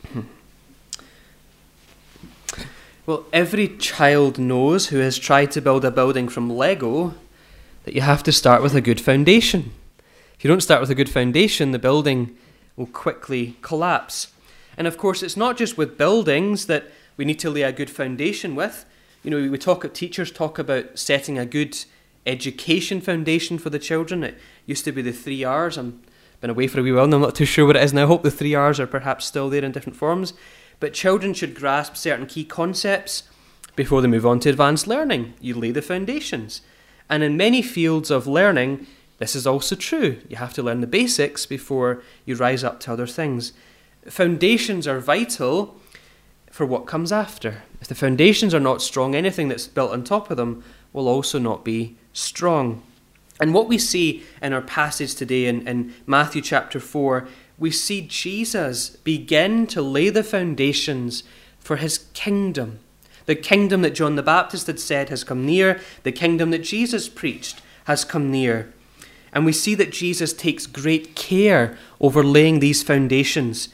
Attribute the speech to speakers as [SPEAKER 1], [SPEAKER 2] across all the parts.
[SPEAKER 1] Well, every child knows who has tried to build a building from Lego that you have to start with a good foundation. If you don't start with a good foundation, the building will quickly collapse. And of course, it's not just with buildings that we need to lay a good foundation with. You know, teachers talk about setting a good education foundation for the children. It used to be the 3 R's. I've been away for a wee while and I'm not too sure what it is now. I hope the 3 R's are perhaps still there in different forms. But children should grasp certain key concepts before they move on to advanced learning. You lay the foundations. And in many fields of learning, this is also true. You have to learn the basics before you rise up to other things. Foundations are vital for what comes after. If the foundations are not strong, anything that's built on top of them will also not be strong. And what we see in our passage today in Matthew chapter 4, we see Jesus begin to lay the foundations for his kingdom. The kingdom that John the Baptist had said has come near, the kingdom that Jesus preached has come near. And we see that Jesus takes great care over laying these foundations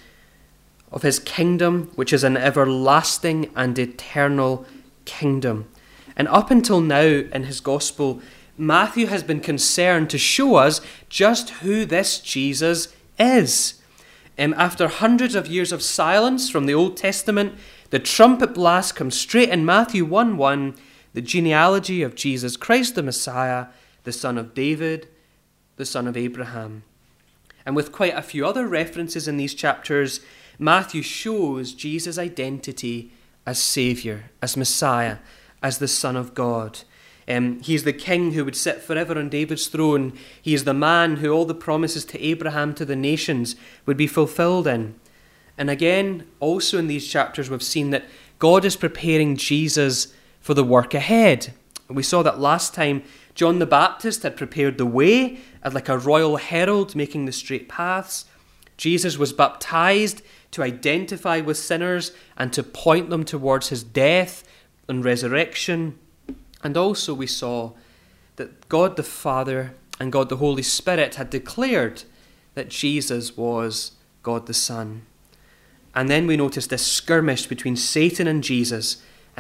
[SPEAKER 1] of his kingdom, which is an everlasting and eternal kingdom. And up until now in his gospel, Matthew has been concerned to show us just who this Jesus is. After hundreds of years of silence from the Old Testament, the trumpet blast comes straight in Matthew 1:1, the genealogy of Jesus Christ the Messiah, the son of David, the son of Abraham. And with quite a few other references in these chapters, Matthew shows Jesus' identity as Saviour, as Messiah, as the Son of God. He's the king who would sit forever on David's throne. He is the man who all the promises to Abraham, to the nations, would be fulfilled in. And again, also in these chapters, we've seen that God is preparing Jesus for the work ahead. We saw that last time. John the Baptist had prepared the way, as like a royal herald making the straight paths. Jesus was baptized to identify with sinners and to point them towards his death and resurrection. And also we saw that God the Father and God the Holy Spirit had declared that Jesus was God the Son. And then we noticed this skirmish between Satan and Jesus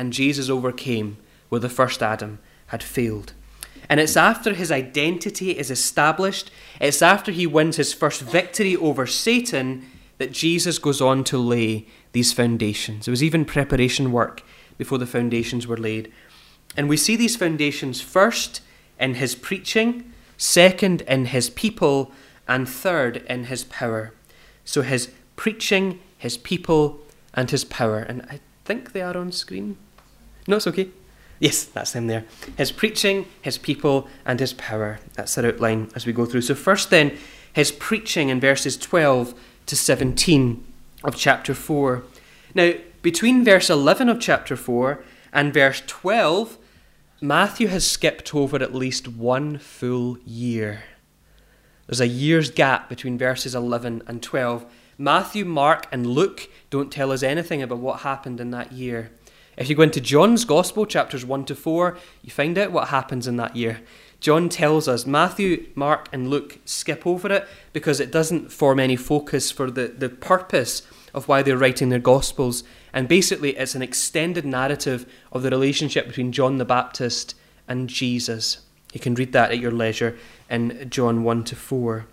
[SPEAKER 1] overcame where the first Adam had failed. And it's after his identity is established, it's after he wins his first victory over Satan, that Jesus goes on to lay these foundations. There was even preparation work before the foundations were laid. And we see these foundations first in his preaching, second in his people, and third in his power. So his preaching, his people, and his power. And I think they are on screen. No, it's okay. Yes, that's them there. His preaching, his people, and his power. That's our outline as we go through. So first then, his preaching in verses 12 to 17 of chapter 4. Now, between verse 11 of chapter 4 and verse 12, Matthew has skipped over at least one full year. There's a year's gap between verses 11 and 12. Matthew, Mark, and Luke don't tell us anything about what happened in that year. If you go into John's Gospel, chapters 1 to 4, you find out what happens in that year. John tells us. Matthew, Mark, and Luke skip over it because it doesn't form any focus for the purpose of why they're writing their Gospels. And basically, it's an extended narrative of the relationship between John the Baptist and Jesus. You can read that at your leisure in John 1 to 4.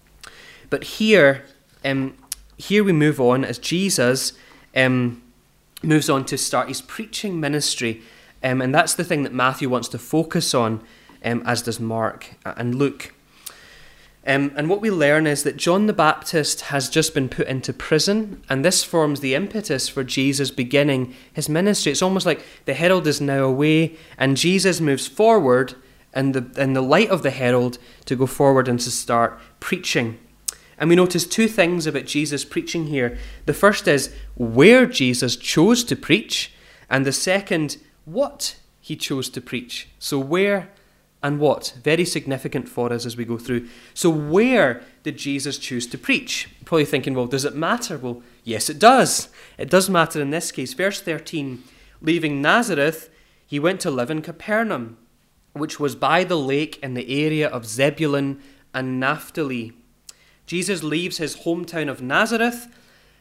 [SPEAKER 1] But here we move on as Jesus moves on to start his preaching ministry. And that's the thing that Matthew wants to focus on, as does Mark and Luke. And what we learn is that John the Baptist has just been put into prison, and this forms the impetus for Jesus beginning his ministry. It's almost like the herald is now away, and Jesus moves forward in the light of the herald to go forward and to start preaching. And we notice two things about Jesus preaching here. The first is where Jesus chose to preach, and the second, what he chose to preach. So where and what? Very significant for us as we go through. So where did Jesus choose to preach? You're probably thinking, well, does it matter? Well, yes, it does. It does matter in this case. Verse 13, leaving Nazareth, he went to live in Capernaum, which was by the lake in the area of Zebulun and Naphtali. Jesus leaves his hometown of Nazareth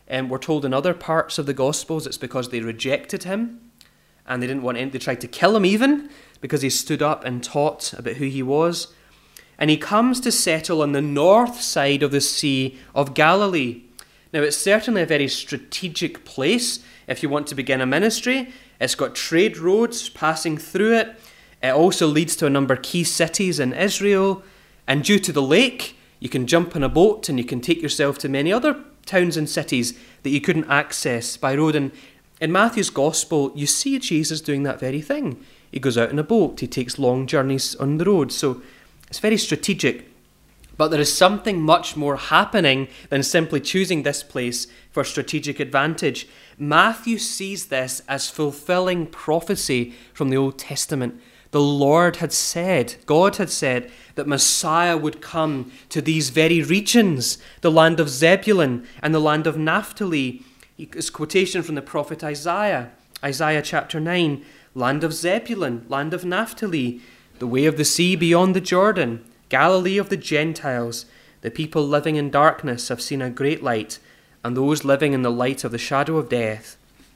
[SPEAKER 1] we're told in other parts of the Gospels it's because they rejected him and they didn't want him. They tried to kill him even because he stood up and taught about who he was. And he comes to settle on the north side of the Sea of Galilee. Now, it's certainly a very strategic place if you want to begin a ministry. It's got trade roads passing through it. It also leads to a number of key cities in Israel. And due to the lake, you can jump on a boat and you can take yourself to many other towns and cities that you couldn't access by road. And in Matthew's Gospel, you see Jesus doing that very thing. He goes out in a boat. He takes long journeys on the road. So it's very strategic. But there is something much more happening than simply choosing this place for strategic advantage. Matthew sees this as fulfilling prophecy from the Old Testament. The Lord had said, God had said, that Messiah would come to these very regions, the land of Zebulun and the land of Naphtali. It's a quotation from the prophet Isaiah, Isaiah chapter 9, land of Zebulun, land of Naphtali, the way of the sea beyond the Jordan, Galilee of the Gentiles. The people living in darkness have seen a great light, and those living in the light of the shadow of death,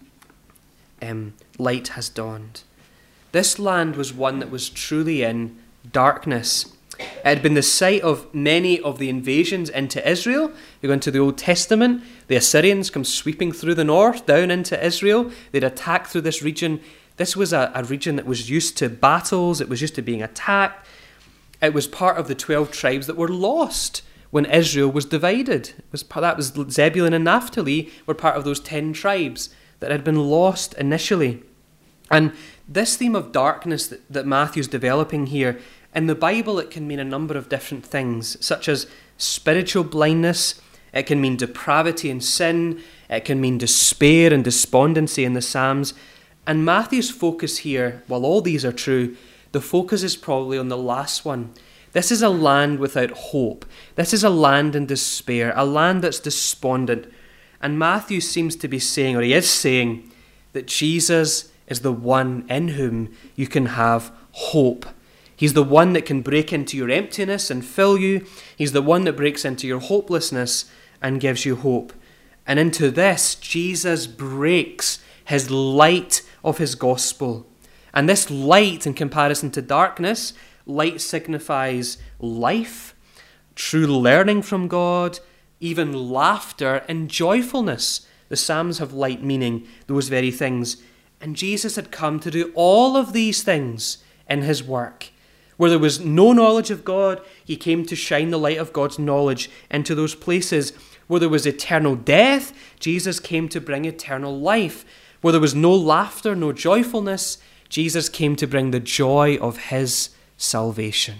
[SPEAKER 1] light has dawned. This land was one that was truly in darkness. It had been the site of many of the invasions into Israel. You go into the Old Testament, the Assyrians come sweeping through the north, down into Israel. They'd attack through this region. This was a region that was used to battles. It was used to being attacked. It was part of the 12 tribes that were lost when Israel was divided. That was Zebulun and Naphtali were part of those 10 tribes that had been lost initially. And this theme of darkness that Matthew's developing here, in the Bible it can mean a number of different things, such as spiritual blindness. It can mean depravity and sin. It can mean despair and despondency in the Psalms. And Matthew's focus here, while all these are true, the focus is probably on the last one. This is a land without hope. This is a land in despair, a land that's despondent. And Matthew seems to be saying, or he is saying, that Jesus is the one in whom you can have hope. He's the one that can break into your emptiness and fill you. He's the one that breaks into your hopelessness and gives you hope. And into this, Jesus breaks his light of his gospel. And this light, in comparison to darkness, light signifies life, true learning from God, even laughter and joyfulness. The Psalms have light meaning those very things. And Jesus had come to do all of these things in his work. Where there was no knowledge of God, he came to shine the light of God's knowledge into those places. Where there was eternal death, Jesus came to bring eternal life. Where there was no laughter, no joyfulness, Jesus came to bring the joy of his salvation.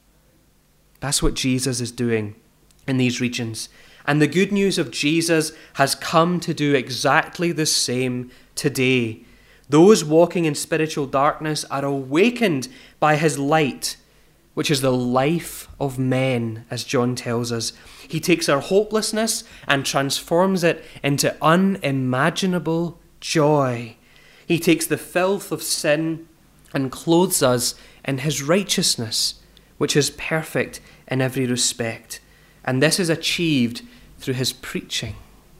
[SPEAKER 1] That's what Jesus is doing in these regions. And the good news of Jesus has come to do exactly the same today. Those walking in spiritual darkness are awakened by his light, which is the life of men, as John tells us. He takes our hopelessness and transforms it into unimaginable joy. He takes the filth of sin and clothes us in his righteousness, which is perfect in every respect. And this is achieved through his preaching.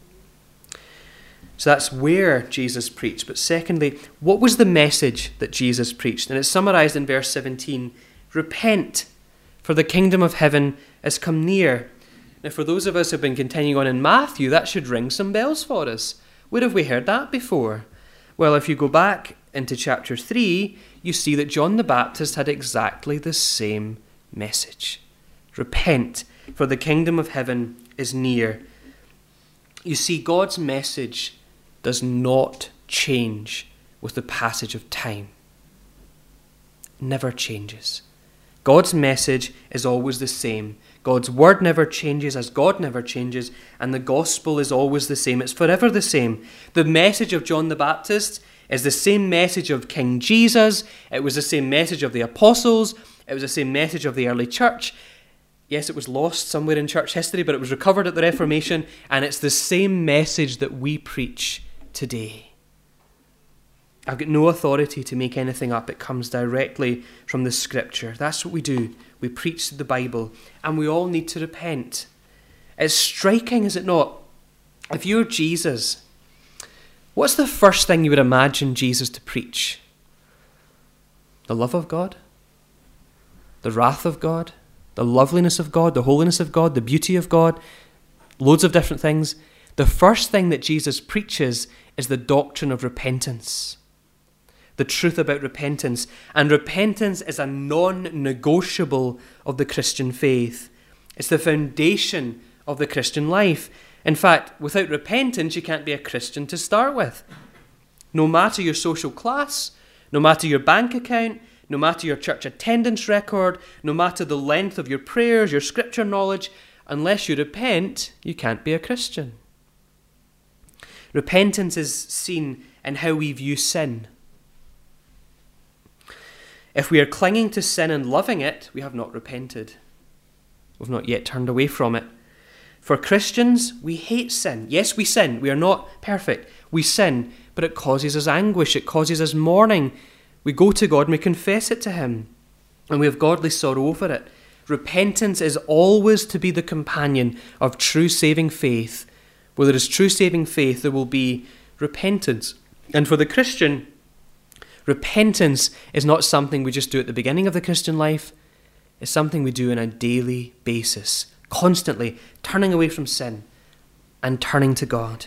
[SPEAKER 1] So that's where Jesus preached. But secondly, what was the message that Jesus preached? And it's summarized in verse 17. Repent, for the kingdom of heaven has come near. Now, for those of us who have been continuing on in Matthew, that should ring some bells for us. Where have we heard that before? Well, if you go back into chapter 3, you see that John the Baptist had exactly the same message. Repent, for the kingdom of heaven is near. You see, God's message does not change with the passage of time. It never changes. God's message is always the same. God's word never changes as God never changes, and the gospel is always the same. It's forever the same. The message of John the Baptist is the same message of King Jesus. It was the same message of the apostles. It was the same message of the early church. Yes, it was lost somewhere in church history, but it was recovered at the Reformation, and it's the same message that we preach today. I've got no authority to make anything up. It comes directly from the Scripture. That's what we do. We preach the Bible, and we all need to repent. It's striking, is it not? If you're Jesus, what's the first thing you would imagine Jesus to preach? The love of God? The wrath of God? The loveliness of God? The holiness of God? The beauty of God? Loads of different things. The first thing that Jesus preaches is the doctrine of repentance. The truth about repentance. And repentance is a non-negotiable of the Christian faith. It's the foundation of the Christian life. In fact, without repentance, you can't be a Christian to start with. No matter your social class, no matter your bank account, no matter your church attendance record, no matter the length of your prayers, your scripture knowledge, unless you repent, you can't be a Christian. Repentance is seen in how we view sin. If we are clinging to sin and loving it, we have not repented. We've not yet turned away from it. For Christians, we hate sin. Yes, we sin. We are not perfect. We sin, but it causes us anguish. It causes us mourning. We go to God and we confess it to Him, and we have godly sorrow over it. Repentance is always to be the companion of true saving faith. Where there is true saving faith, there will be repentance. And for the Christian, repentance is not something we just do at the beginning of the Christian life. It's something we do on a daily basis, constantly turning away from sin and turning to God.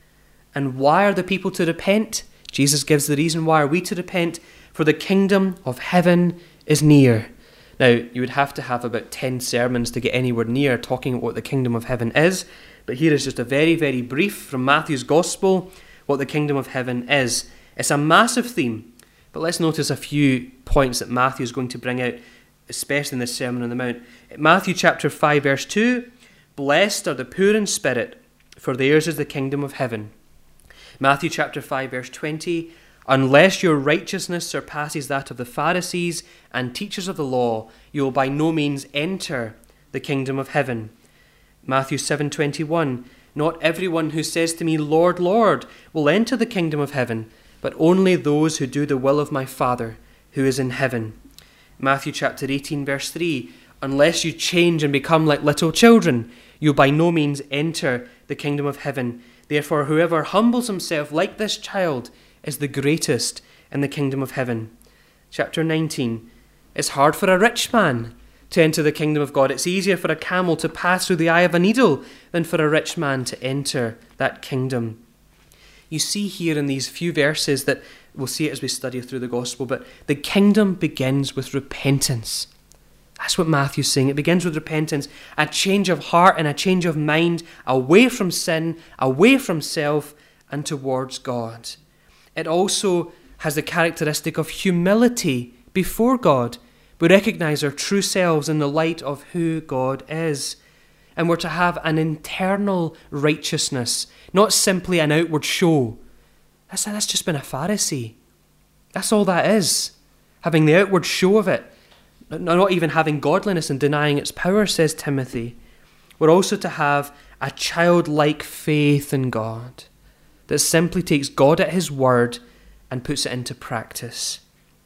[SPEAKER 1] And why are the people to repent? Jesus gives the reason why are we to repent. For the kingdom of heaven is near. Now, you would have to have about 10 sermons to get anywhere near talking about what the kingdom of heaven is. But here is just a very, very brief from Matthew's Gospel, what the kingdom of heaven is. It's a massive theme, but let's notice a few points that Matthew is going to bring out, especially in the Sermon on the Mount. Matthew chapter 5, verse 2, "Blessed are the poor in spirit, for theirs is the kingdom of heaven." Matthew chapter 5, verse 20, "Unless your righteousness surpasses that of the Pharisees and teachers of the law, you will by no means enter the kingdom of heaven." Matthew 7:21, "Not everyone who says to me, 'Lord, Lord,' will enter the kingdom of heaven, but only those who do the will of my Father who is in heaven." Matthew chapter 18, verse 3, "Unless you change and become like little children, you'll by no means enter the kingdom of heaven. Therefore, whoever humbles himself like this child is the greatest in the kingdom of heaven." Chapter 19, "It's hard for a rich man to enter the kingdom of God. It's easier for a camel to pass through the eye of a needle than for a rich man to enter that kingdom." You see here in these few verses that we'll see it as we study through the gospel, but the kingdom begins with repentance. That's what Matthew's saying. It begins with repentance, a change of heart and a change of mind away from sin, away from self, and towards God. It also has the characteristic of humility before God. We recognize our true selves in the light of who God is. And we're to have an internal righteousness, not simply an outward show. That's just been a Pharisee. That's all that is. Having the outward show of it. Not even having godliness and denying its power, says Timothy. We're also to have a childlike faith in God that simply takes God at His word and puts it into practice.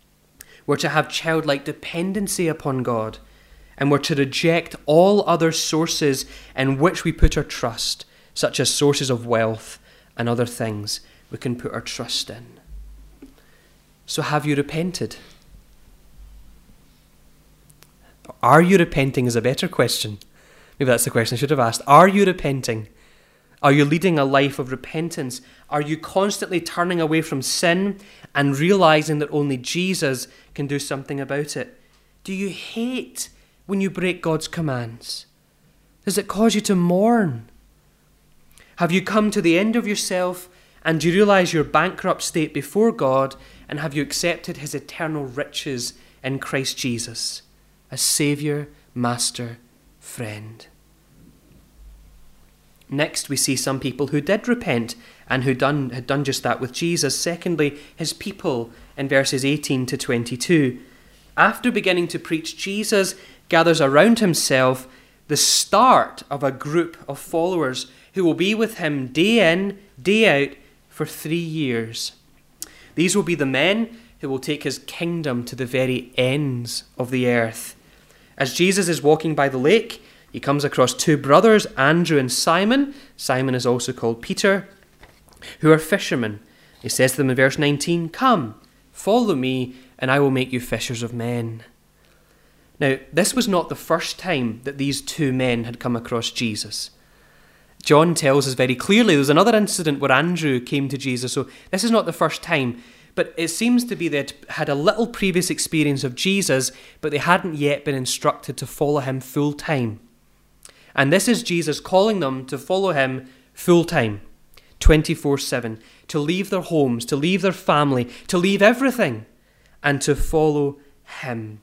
[SPEAKER 1] We're to have childlike dependency upon God, and we're to reject all other sources in which we put our trust, such as sources of wealth and other things we can put our trust in. So have you repented? Are you repenting is a better question. Maybe that's the question I should have asked. Are you repenting? Are you leading a life of repentance? Are you constantly turning away from sin and realizing that only Jesus can do something about it? Do you hate when you break God's commands? Does it cause you to mourn? Have you come to the end of yourself and you realize your bankrupt state before God, and have you accepted His eternal riches in Christ Jesus as Saviour, Master, Friend? Next, we see some people who did repent and who had done just that with Jesus. Secondly, His people in verses 18 to 22. After beginning to preach, Jesus gathers around Himself the start of a group of followers who will be with Him day in, day out for 3 years. These will be the men who will take His kingdom to the very ends of the earth. As Jesus is walking by the lake, he comes across two brothers, Andrew and Simon. Simon is also called Peter, who are fishermen. He says to them in verse 19, "Come, follow me, and I will make you fishers of men." Now, this was not the first time that these two men had come across Jesus. John tells us very clearly there's another incident where Andrew came to Jesus, so this is not the first time, but it seems to be they'd had a little previous experience of Jesus, but they hadn't yet been instructed to follow him full time. And this is Jesus calling them to follow him full time, 24/7, to leave their homes, to leave their family, to leave everything, and to follow him.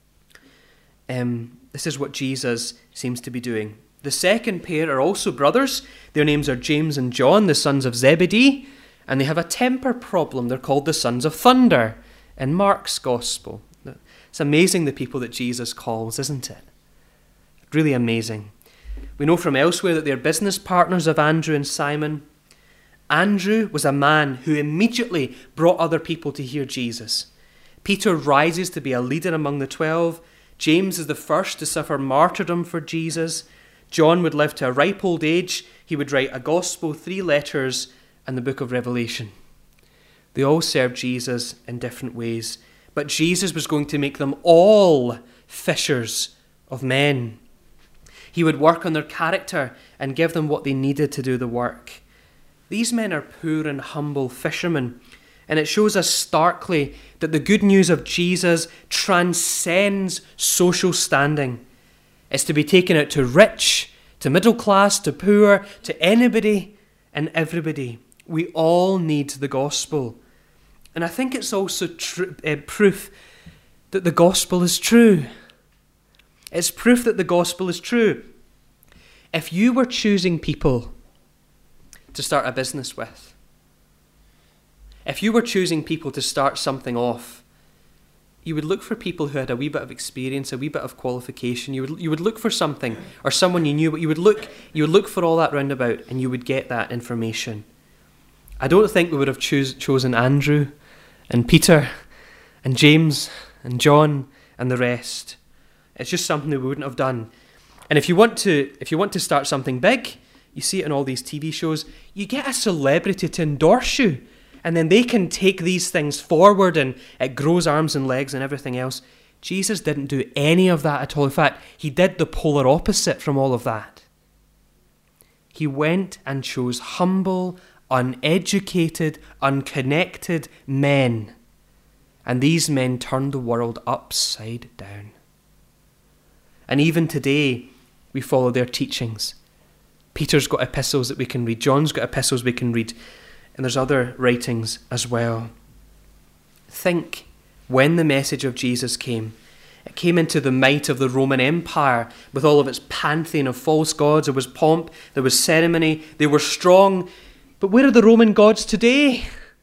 [SPEAKER 1] This is what Jesus seems to be doing. The second pair are also brothers. Their names are James and John, the sons of Zebedee, and they have a temper problem. They're called the sons of thunder in Mark's gospel. It's amazing the people that Jesus calls, isn't it? Really amazing. We know from elsewhere that they're business partners of Andrew and Simon. Andrew was a man who immediately brought other people to hear Jesus. Peter rises to be a leader among the 12. James is the first to suffer martyrdom for Jesus. John would live to a ripe old age. He would write a gospel, 3 letters, and the book of Revelation. They all served Jesus in different ways, but Jesus was going to make them all fishers of men. He would work on their character and give them what they needed to do the work. These men are poor and humble fishermen, and it shows us starkly that the good news of Jesus transcends social standing. It's to be taken out to rich, to middle class, to poor, to anybody and everybody. We all need the gospel. And I think it's also proof that the gospel is true. It's proof that the gospel is true. If you were choosing people to start a business with, if you were choosing people to start something off, you would look for people who had a wee bit of experience, a wee bit of qualification. You would look for something or someone you knew, but you would look for all that roundabout, and you would get that information. I don't think we would have chosen Andrew and Peter and James and John and the rest. It's just something that we wouldn't have done. And if you want to start something big, you see it in all these TV shows, you get a celebrity to endorse you. And then they can take these things forward and it grows arms and legs and everything else. Jesus didn't do any of that at all. In fact, he did the polar opposite from all of that. He went and chose humble, uneducated, unconnected men. And these men turned the world upside down. And even today, we follow their teachings. Peter's got epistles that we can read. John's got epistles we can read. And there's other writings as well. Think, when the message of Jesus came, it came into the might of the Roman Empire with all of its pantheon of false gods. There was pomp, there was ceremony, they were strong. But where are the Roman gods today?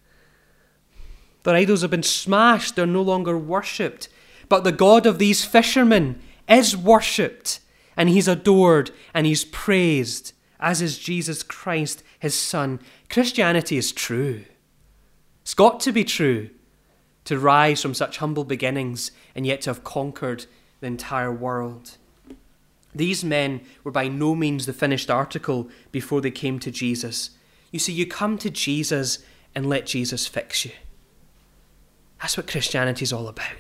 [SPEAKER 1] Their idols have been smashed, they're no longer worshipped. But the God of these fishermen is worshipped, and he's adored, and he's praised, as is Jesus Christ, his Son. Christianity is true. It's got to be true to rise from such humble beginnings and yet to have conquered the entire world. These men were by no means the finished article before they came to Jesus. You see, you come to Jesus and let Jesus fix you. That's what Christianity is all about.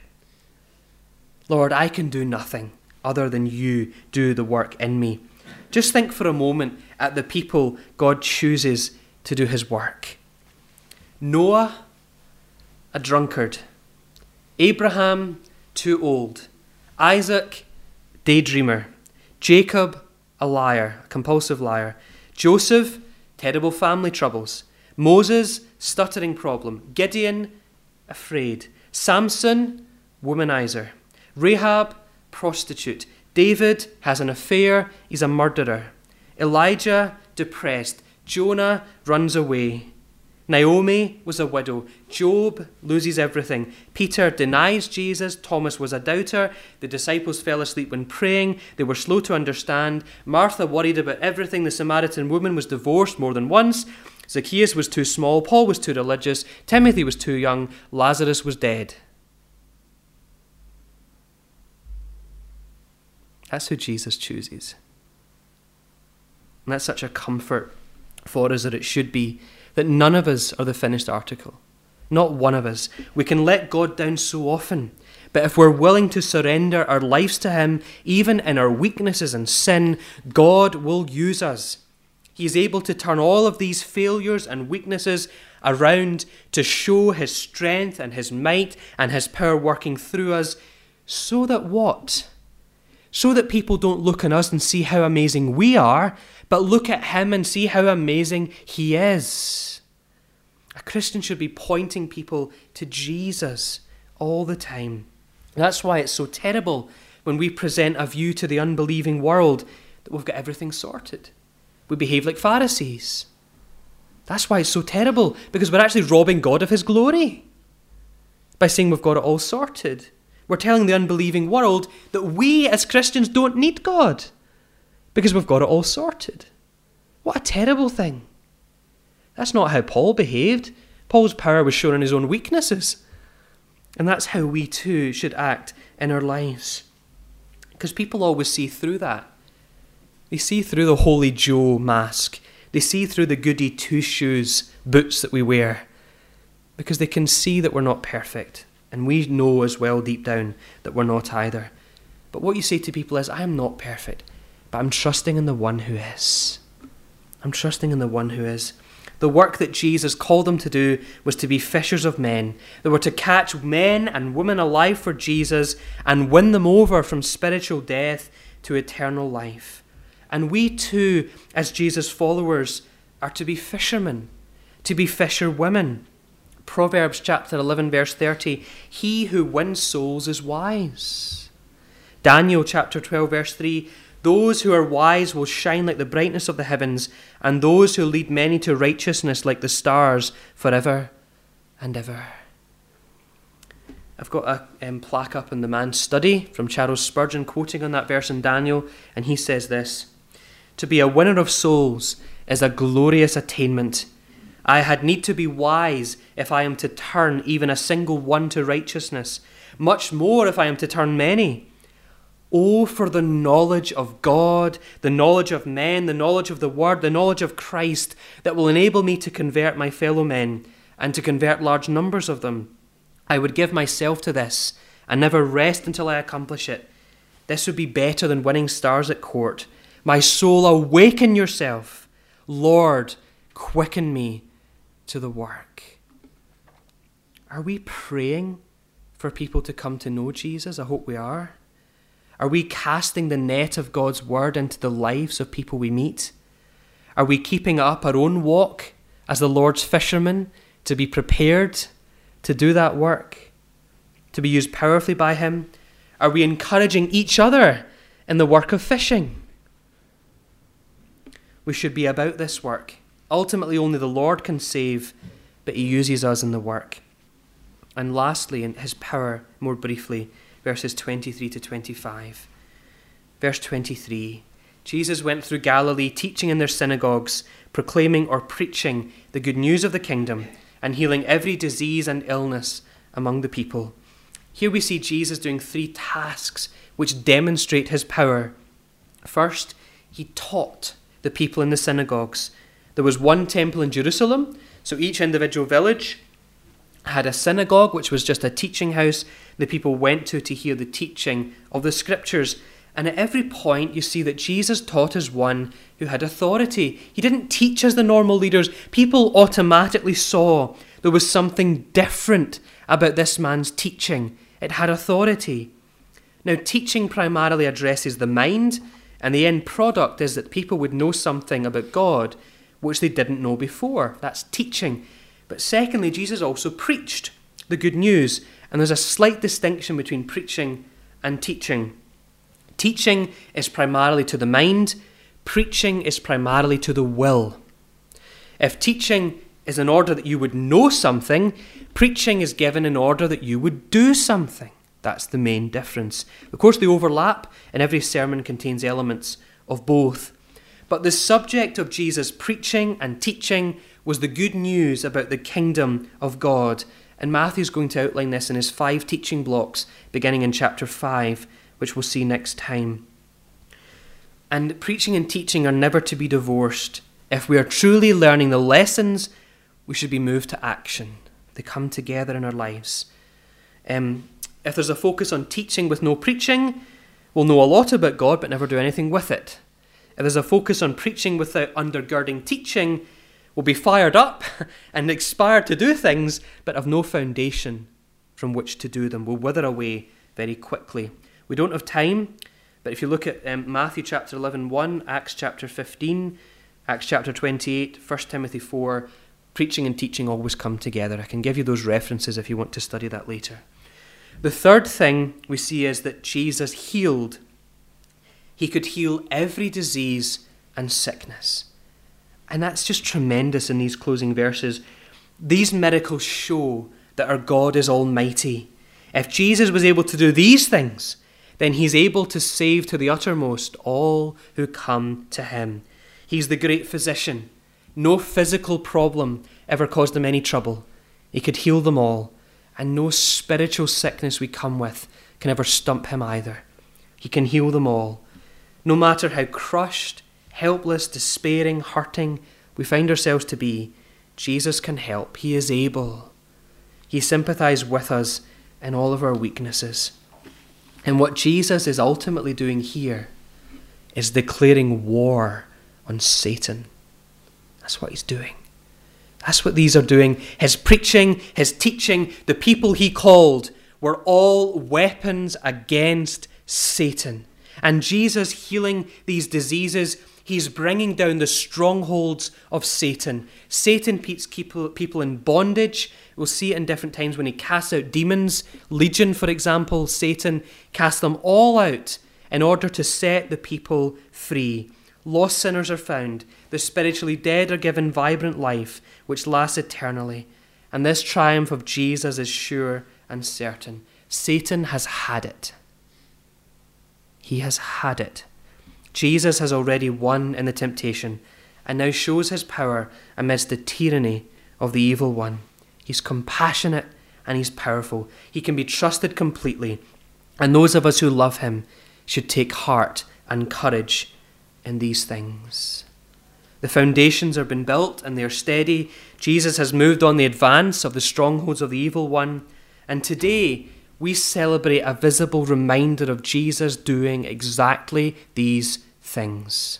[SPEAKER 1] Lord, I can do nothing other than you do the work in me. Just think for a moment at the people God chooses to do his work. Noah, a drunkard. Abraham, too old. Isaac, daydreamer. Jacob, a liar, a compulsive liar. Joseph, terrible family troubles. Moses, stuttering problem. Gideon, afraid. Samson, womanizer. Rahab, prostitute. David has an affair, he's a murderer. Elijah, depressed. Jonah runs away. Naomi was a widow. Job loses everything. Peter denies Jesus. Thomas was a doubter. The disciples fell asleep when praying. They were slow to understand. Martha worried about everything. The Samaritan woman was divorced more than once. Zacchaeus was too small. Paul was too religious. Timothy was too young. Lazarus was dead. That's who Jesus chooses. And that's such a comfort for us that it should be, that none of us are the finished article. Not one of us. We can let God down so often, but if we're willing to surrender our lives to him, even in our weaknesses and sin, God will use us. He is able to turn all of these failures and weaknesses around to show his strength and his might and his power working through us, so that what? So that people don't look at us and see how amazing we are, but look at him and see how amazing he is. A Christian should be pointing people to Jesus all the time. That's why it's so terrible when we present a view to the unbelieving world that we've got everything sorted. We behave like Pharisees. That's why it's so terrible, because we're actually robbing God of his glory by saying we've got it all sorted. We're telling the unbelieving world that we as Christians don't need God because we've got it all sorted. What a terrible thing. That's not how Paul behaved. Paul's power was shown in his own weaknesses. And that's how we too should act in our lives. Because people always see through that. They see through the Holy Joe mask. They see through the goody two-shoes boots that we wear. Because they can see that we're not perfect. And we know as well deep down that we're not either. But what you say to people is, I am not perfect, but I'm trusting in the one who is. I'm trusting in the one who is. The work that Jesus called them to do was to be fishers of men. They were to catch men and women alive for Jesus and win them over from spiritual death to eternal life. And we too, as Jesus' followers, are to be fishermen, to be fisherwomen. Proverbs chapter 11 verse 30, he who wins souls is wise. Daniel chapter 12 verse 3, those who are wise will shine like the brightness of the heavens, and those who lead many to righteousness like the stars forever and ever. I've got a plaque up in the Man's Study from Charles Spurgeon quoting on that verse in Daniel, and he says this, to be a winner of souls is a glorious attainment. I had need to be wise if I am to turn even a single one to righteousness, much more if I am to turn many. Oh, for the knowledge of God, the knowledge of men, the knowledge of the Word, the knowledge of Christ that will enable me to convert my fellow men and to convert large numbers of them. I would give myself to this and never rest until I accomplish it. This would be better than winning stars at court. My soul, awaken yourself. Lord, quicken me to the work. Are we praying for people to come to know Jesus? I hope we are. Are we casting the net of God's word into the lives of people we meet? Are we keeping up our own walk as the Lord's fishermen to be prepared to do that work, to be used powerfully by him? Are we encouraging each other in the work of fishing? We should be about this work. Ultimately, only the Lord can save, but he uses us in the work. And lastly, in his power, more briefly, verses 23 to 25. Verse 23, Jesus went through Galilee, teaching in their synagogues, proclaiming or preaching the good news of the kingdom, and healing every disease and illness among the people. Here we see Jesus doing 3 tasks which demonstrate his power. First, he taught the people in the synagogues. There was one temple in Jerusalem, so each individual village had a synagogue, which was just a teaching house the people went to hear the teaching of the scriptures. And at every point you see that Jesus taught as one who had authority. He didn't teach as the normal leaders. People automatically saw there was something different about this man's teaching. It had authority. Now, teaching primarily addresses the mind, and the end product is that people would know something about God which they didn't know before. That's teaching. But secondly, Jesus also preached the good news, and there's a slight distinction between preaching and teaching. Teaching is primarily to the mind, preaching is primarily to the will. If teaching is in order that you would know something, preaching is given in order that you would do something. That's the main difference. Of course, they overlap, and every sermon contains elements of both. But the subject of Jesus' preaching and teaching was the good news about the kingdom of God. And Matthew's going to outline this in his 5 teaching blocks, beginning in chapter 5, which we'll see next time. And preaching and teaching are never to be divorced. If we are truly learning the lessons, we should be moved to action. They come together in our lives. If there's a focus on teaching with no preaching, we'll know a lot about God but never do anything with it. If there's a focus on preaching without undergirding teaching, we'll be fired up and inspired to do things but have no foundation from which to do them. We'll wither away very quickly. We don't have time, but if you look at Matthew chapter 11:1, Acts chapter 15, Acts chapter 28, 1 Timothy 4, preaching and teaching always come together. I can give you those references if you want to study that later. The third thing we see is that Jesus healed. He could heal every disease and sickness. And that's just tremendous in these closing verses. These miracles show that our God is almighty. If Jesus was able to do these things, then he's able to save to the uttermost all who come to him. He's the great physician. No physical problem ever caused him any trouble. He could heal them all. And no spiritual sickness we come with can ever stump him either. He can heal them all. No matter how crushed, helpless, despairing, hurting we find ourselves to be, Jesus can help. He is able. He sympathizes with us in all of our weaknesses. And what Jesus is ultimately doing here is declaring war on Satan. That's what he's doing. That's what these are doing. His preaching, his teaching, the people he called were all weapons against Satan. And Jesus healing these diseases, he's bringing down the strongholds of Satan. Satan keeps people in bondage. We'll see it in different times when he casts out demons. Legion, for example, Satan casts them all out in order to set the people free. Lost sinners are found. The spiritually dead are given vibrant life, which lasts eternally. And this triumph of Jesus is sure and certain. Satan has had it. He has had it. Jesus has already won in the temptation and now shows his power amidst the tyranny of the evil one. He's compassionate and he's powerful. He can be trusted completely. And those of us who love him should take heart and courage in these things. The foundations have been built and they are steady. Jesus has moved on the advance of the strongholds of the evil one. And today we celebrate a visible reminder of Jesus doing exactly these things.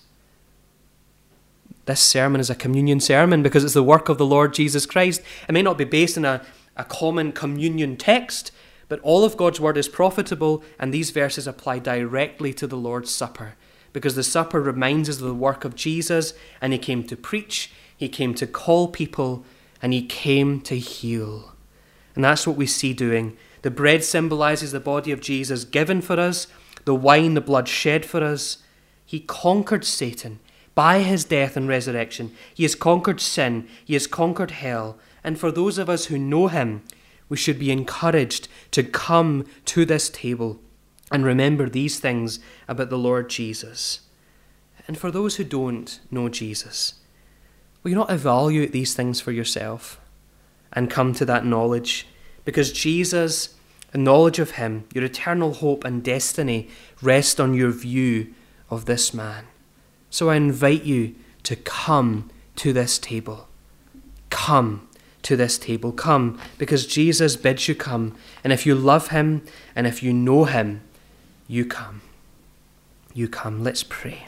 [SPEAKER 1] This sermon is a communion sermon because it's the work of the Lord Jesus Christ. It may not be based on a common communion text, but all of God's word is profitable, and these verses apply directly to the Lord's Supper, because the supper reminds us of the work of Jesus, and he came to preach, he came to call people, and he came to heal. And that's what we see doing. The bread symbolizes the body of Jesus given for us, the wine, the blood shed for us. He conquered Satan by his death and resurrection. He has conquered sin. He has conquered hell. And for those of us who know him, we should be encouraged to come to this table and remember these things about the Lord Jesus. And for those who don't know Jesus, will you not evaluate these things for yourself and come to that knowledge? Because Jesus, the knowledge of him, your eternal hope and destiny rest on your view of this man. So I invite you to come to this table. Come to this table. Come, because Jesus bids you come. And if you love him and if you know him, you come. You come. Let's pray.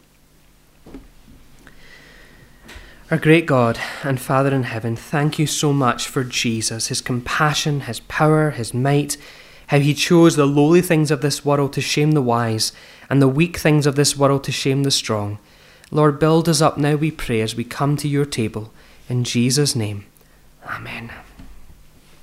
[SPEAKER 1] Our great God and Father in heaven, thank you so much for Jesus, his compassion, his power, his might, how he chose the lowly things of this world to shame the wise, and the weak things of this world to shame the strong. Lord, build us up now, we pray, as we come to your table. In Jesus' name, amen.